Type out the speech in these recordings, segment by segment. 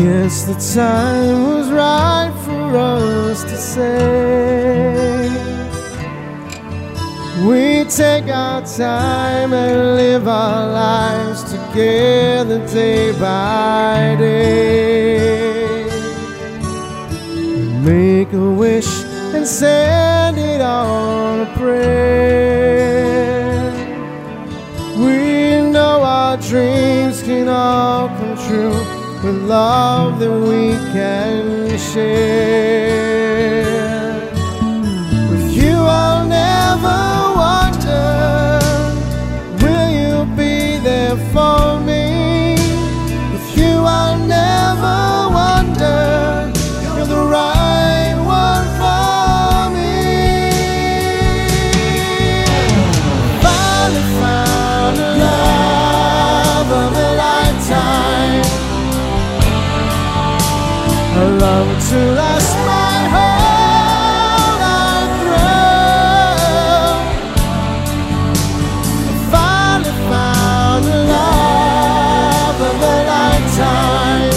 Guess the time was right for us to say we take our time and live our lives together day by day. Make a wish and send it on a prayer. We know our dreams can all come true with love that we can share. With you I'll never wonder, will you be there for me? With you I'll never wonder, you're the right one for me. Finally found the love of a lifetime, a love to last my whole life through. I finally found the love of a lifetime,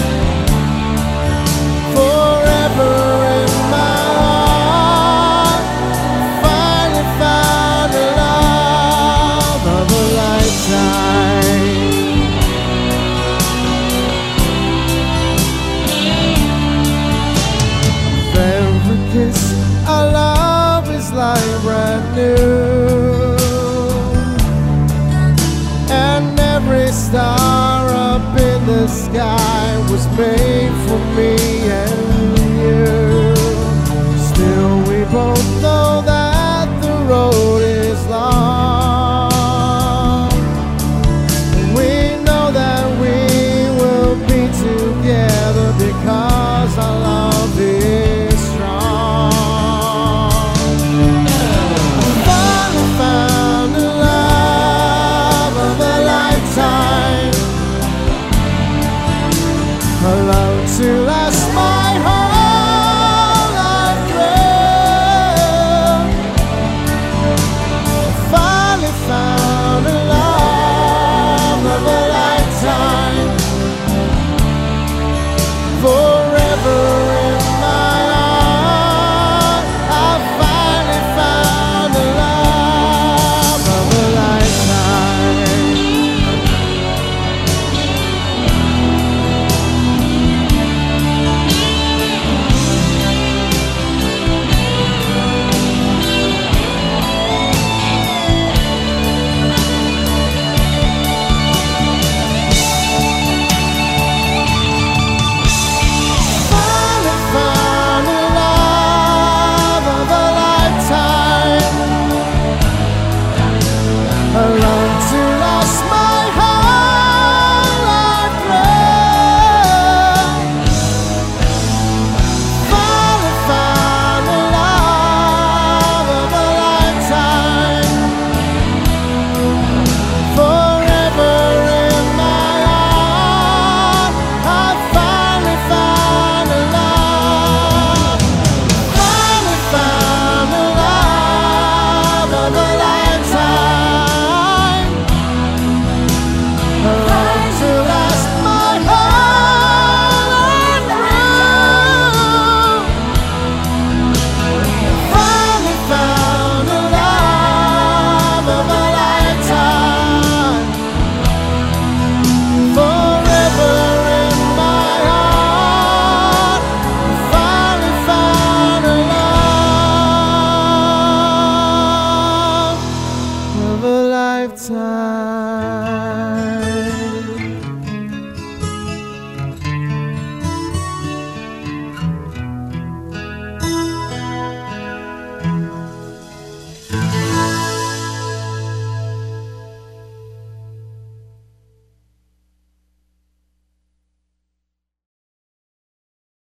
forever in my heart. I finally found the love of a lifetime. Every kiss our love is like brand new, and every star up in the sky was made for me.